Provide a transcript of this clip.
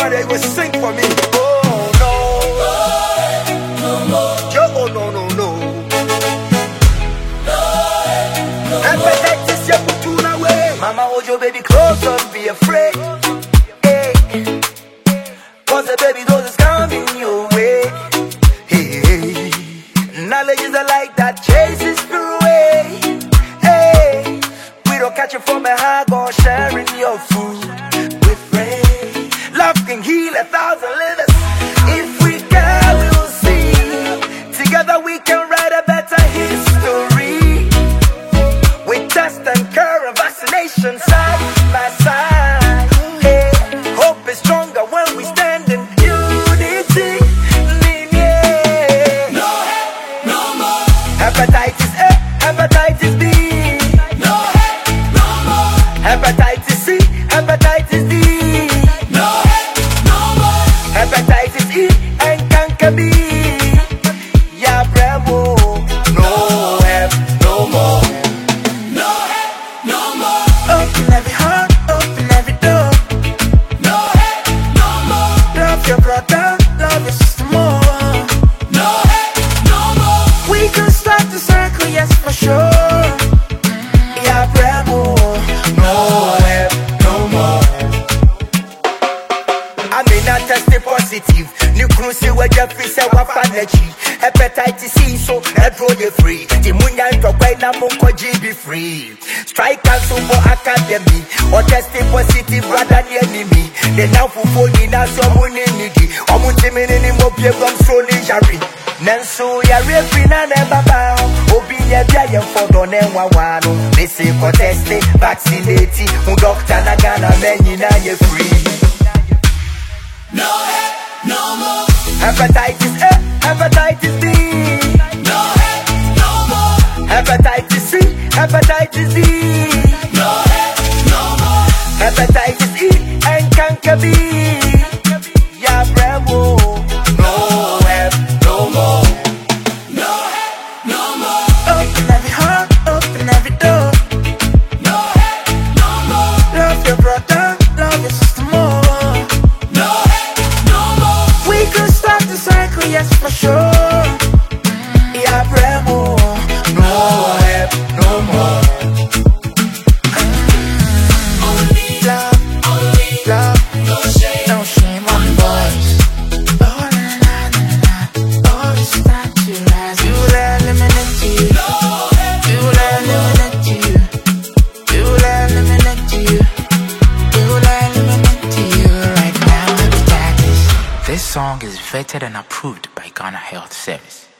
Maria, you will sing for me. Oh no, no more. Yo, oh no, no, no. Hepatitis, you put tune away. Mama, hold your baby close, don't be afraid. Hey, cause the baby dose is coming your way. Hey, knowledge is a light that chases through away. Hey, we don't catch it from a high, or sharing your food with rain. Love can heal 1,000 livers. If we can, we will see. Together we can write a better history. With test and cure and vaccination side by side. Hey, hope is stronger when we stand in unity. Yeah. No hate, no more. Hepatitis A, hepatitis B. No hate, no more. Hepatitis C, hepatitis D. No hate, no more. Hepatitis E and cancer B. Yeah, bravo. No hep, no more. No hate, no more. Open every heart, open every door. No hate, no more. Love your brother, love your sister more. No hate, no more. We can start the circle, yes for sure. Yeah, bravo. No hep, no more. I may not test the positive. New crew see where Jeffrey said what energy. Hepatitis C, so that road you free. The munya into quite na munko GB free. Strike cancel for academy. Or testing positive rather than enemy. They now for phone in us your money needy. Or muntimin in mobile gum so nijari. Nanso ya refi na never bow. Obi ya bia for don en wawano. They say for testing, vaccinate. Mu doctor na Ghana many na ye free. No hate, no more. Hepatitis A, hepatitis B. No hate, no more. Hepatitis C, hepatitis D. No hate, no more. Hepatitis E and cancer B. Yeah, bravo. No hep, no more. No hate, no more. Open every heart, open every door. No hate, no more. Love your brother, love your sister more. No hate, no more. We can start the cycle, yes for sure. Yeah, bravo. No hep, no more. Only Love, only love, no shame. no shame on the boys. Oh, na na na na. Oh, it's time to rise. You will eliminate you. No hate, You will eliminate you. You will eliminate you. You will eliminate you right now. Hepatitis. This song is vetted and approved by Ghana Health Service.